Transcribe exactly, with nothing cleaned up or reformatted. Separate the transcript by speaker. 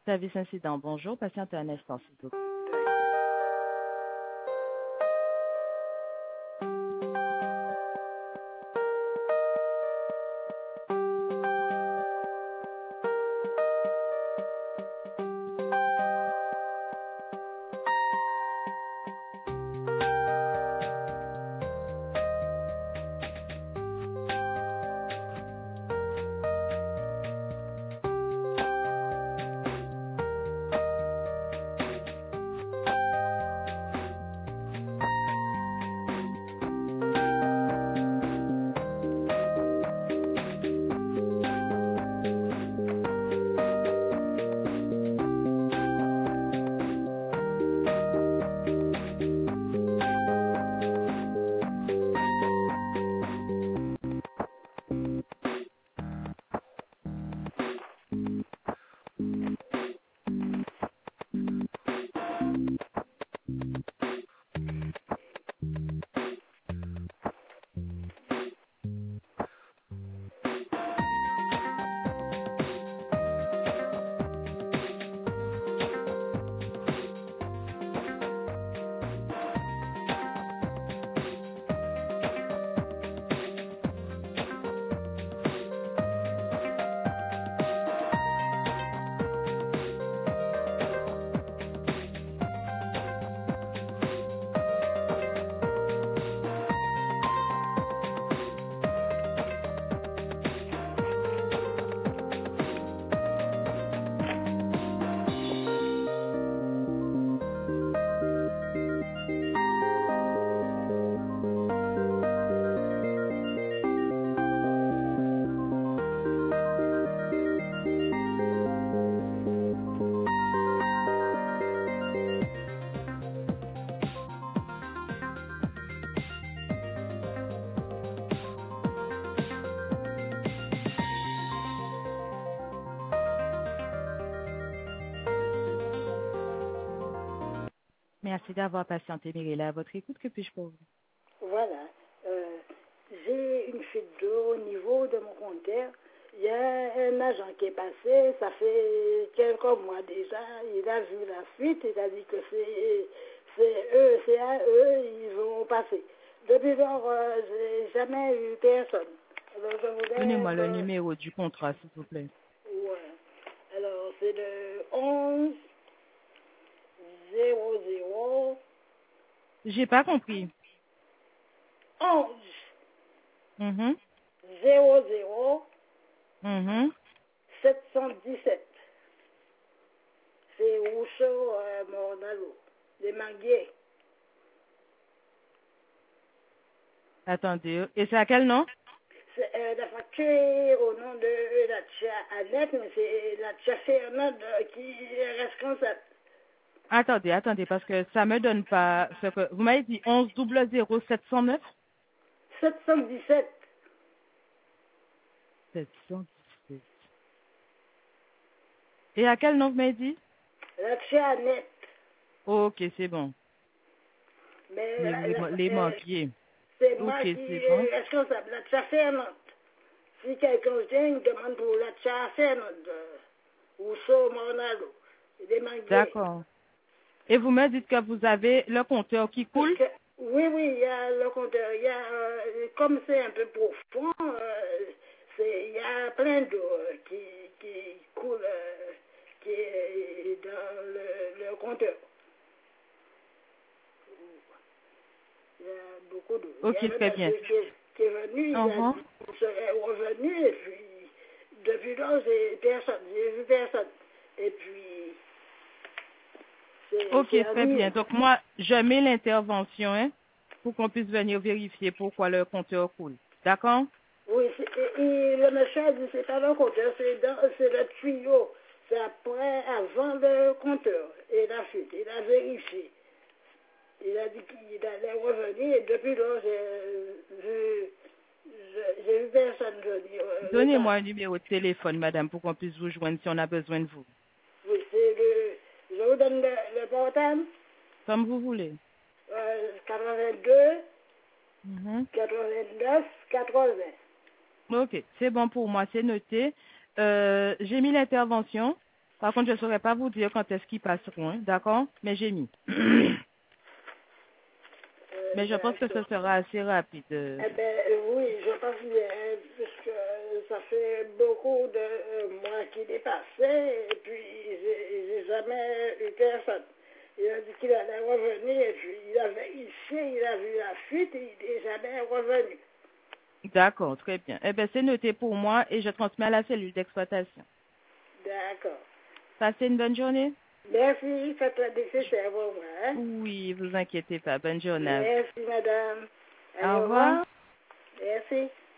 Speaker 1: Service incident, bonjour. Patiente un instant, s'il vous plaît. Merci d'avoir patienté, Mirella. À votre écoute, que puis-je pour vous?
Speaker 2: Voilà. Euh, j'ai une fuite d'eau au niveau de mon compteur. Il y a un agent qui est passé, ça fait quelques mois déjà. Il a vu la fuite, il a dit que c'est, c'est eux, c'est à eux, ils vont passer. Depuis lors, euh, j'ai jamais eu personne. Alors, je voudrais,
Speaker 1: Donnez-moi le
Speaker 2: euh,
Speaker 1: numéro du contrat, s'il vous plaît.
Speaker 2: ouais. Alors, c'est le onze zéro zéro
Speaker 1: J'ai pas compris.
Speaker 2: onze
Speaker 1: Mhm.
Speaker 2: zéro zéro
Speaker 1: Mhm.
Speaker 2: sept cent dix-sept. C'est Rousseau euh, Mornalo, les Manguiers.
Speaker 1: Attendez. Et c'est à quel nom?
Speaker 2: C'est, euh, la facture est au nom de la tia Annette, mais c'est la tia Fernande euh, qui est responsable.
Speaker 1: Attendez, attendez, parce que ça me donne pas ce que... Vous m'avez dit onze zéro zéro sept cent neuf?
Speaker 2: sept cent dix-sept.
Speaker 1: sept cent dix-sept. Et à quel nom vous m'avez dit?
Speaker 2: La tia Annette.
Speaker 1: Ok, c'est bon.
Speaker 2: Mais
Speaker 1: Les,
Speaker 2: la-
Speaker 1: les,
Speaker 2: la-
Speaker 1: les
Speaker 2: euh,
Speaker 1: manquiers.
Speaker 2: c'est
Speaker 1: Ok,
Speaker 2: moi qui
Speaker 1: c'est
Speaker 2: est
Speaker 1: bon.
Speaker 2: responsable, la tia Fernande. Si quelqu'un vient, il demande pour la tia Fernande, euh, Rousseau Mornalo, les Manguiers.
Speaker 1: D'accord. Et vous me dites que vous avez le compteur qui
Speaker 2: Parce
Speaker 1: coule?
Speaker 2: que, oui, oui, il y a le compteur, il y a, euh, comme c'est un peu profond, euh, c'est, il y a plein d'eau euh, qui, qui coule, euh, qui est dans le, le compteur. Il y a beaucoup d'eau. Il y
Speaker 1: Ok,
Speaker 2: a un
Speaker 1: très bien.
Speaker 2: monsieur qui est, qui est venu, il a
Speaker 1: Uh-huh.
Speaker 2: dit qu'il serait revenu, et puis, depuis là, j'ai personne, j'ai vu personne. Et puis, c'est,
Speaker 1: Ok,
Speaker 2: c'est
Speaker 1: très bien.
Speaker 2: ennuyeux.
Speaker 1: Donc moi, je mets l'intervention hein, pour qu'on puisse venir vérifier pourquoi le compteur coule. D'accord?
Speaker 2: Oui, c'est- et, et le monsieur a dit c'est pas le compteur, c'est dans- c'est le tuyau. C'est après, avant le compteur. Et il a fait, il a vérifié. Il a dit qu'il allait revenir et depuis là, j'ai vu, j'ai j'ai vu personne venir. euh,
Speaker 1: Donnez-moi un
Speaker 2: repasser.
Speaker 1: numéro de téléphone, madame, pour qu'on puisse vous joindre si on a besoin de vous.
Speaker 2: Oui, c'est le, je vous donne le, le portable,
Speaker 1: Comme vous voulez.
Speaker 2: euh, quatre-vingt-deux,
Speaker 1: Mhm.
Speaker 2: quatre-vingt-neuf, quatre-vingts.
Speaker 1: Ok, c'est bon pour moi, c'est noté. Euh, j'ai mis l'intervention. Par contre, je ne saurais pas vous dire quand est-ce qu'ils passeront, hein, d'accord? Mais j'ai mis.
Speaker 2: Euh,
Speaker 1: Mais je pense que ce
Speaker 2: d'accord.
Speaker 1: sera assez rapide. euh.
Speaker 2: Eh bien, euh, oui, je pense bien, puisque ça fait beaucoup de euh, mois qu'il est passé, et puis j'ai j'ai jamais eu personne. Il a dit qu'il allait revenir, et puis il avait ici, il a vu la fuite, et il n'est jamais revenu.
Speaker 1: D'accord, très bien. Eh bien, c'est noté pour moi et je transmets à la cellule d'exploitation.
Speaker 2: D'accord.
Speaker 1: Passez une bonne journée.
Speaker 2: Merci, faites le nécessaire pour moi. Hein?
Speaker 1: Oui, vous inquiétez pas. Bonne journée à vous.
Speaker 2: Merci, madame. Allez,
Speaker 1: Au
Speaker 2: au
Speaker 1: revoir.
Speaker 2: revoir. Merci.